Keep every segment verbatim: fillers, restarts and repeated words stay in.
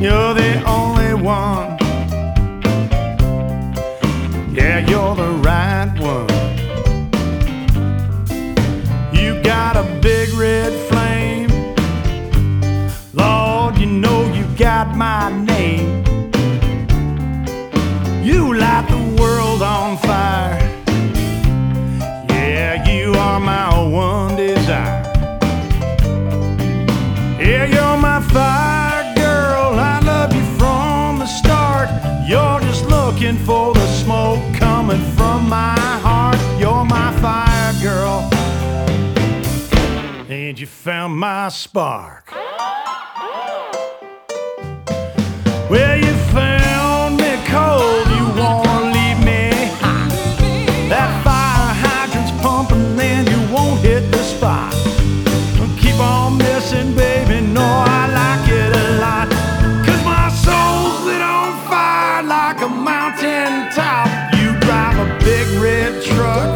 You're the only one. Yeah, you're the right one. You got a big red flame. Lord, you know you got my name. You light the world on fire. Yeah, you are my one desire. Yeah, you're my fire girl. I love you from the start. You're just looking for the smoke coming from my heart. You're my fire girl, and you found my spark. Well, you found me cold, you wanna leave me hot. That fire hydrant's pumping and you won't hit the spot. Keep on missing, baby, no, I like it a lot. Cause my soul's lit on fire like a mountain top. You drive a big red truck.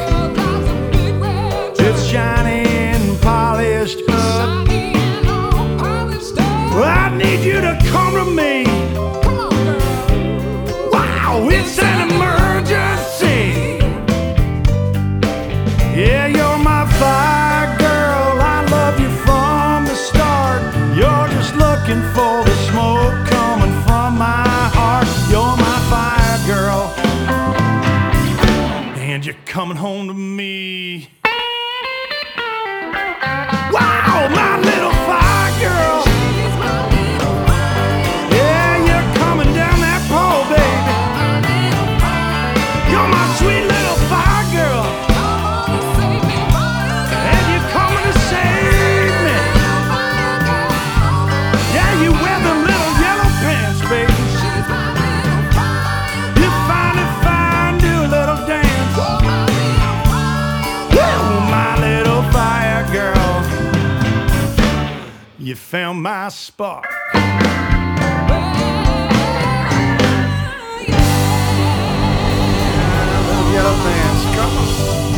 It's shiny and polished up. Well, I need you to come to me. Wow, it's an emergency. Yeah, you're my fire girl. I love you from the start. You're just looking for the smoke coming from my heart. You're my fire girl, and you're coming home to me. Wow, my little fire girl. Yeah, you're coming down that pole, baby. You're my sweet little fire girl, and you're coming to save me. Yeah, you wear the little yellow pants, baby. You find it fine, do a little dance. Woo, my little fire girl, you found my spark. Little yellow pants, come on.